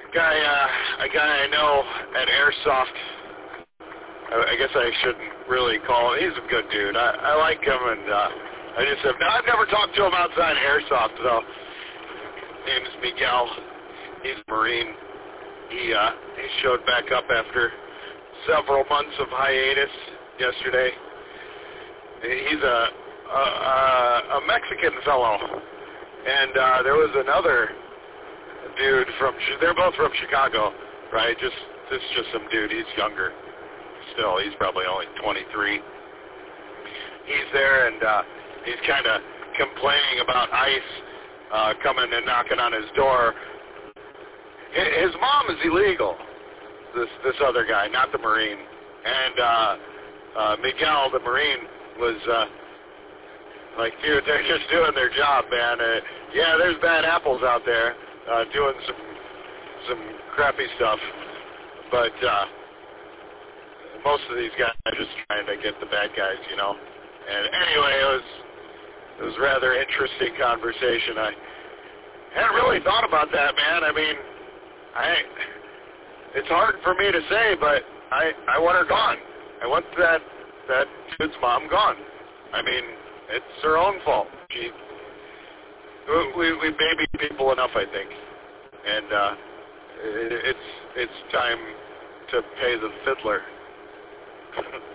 A guy I know at Airsoft. I guess I shouldn't really call him. He's a good dude. I like him, and I've never talked to him outside Airsoft though. His name is Miguel. He's a Marine. He showed back up after several months of hiatus yesterday. He's a Mexican fellow, and there was another dude they're both from Chicago, right? This is just some dude. He's younger still. He's probably only 23. He's there, and he's kind of complaining about ICE coming and knocking on his door. His mom is illegal, this other guy, not the Marine. And Miguel, the Marine, was like, dude, they're just doing their job, man. Yeah, there's bad apples out there doing some crappy stuff, but most of these guys are just trying to get the bad guys, you know. And anyway, it was rather interesting conversation. I hadn't really thought about that, man. I mean, it's hard for me to say, but I want her gone. I want that dude's mom gone. I mean, it's her own fault. We baby people enough, I think, and it's time to pay the fiddler.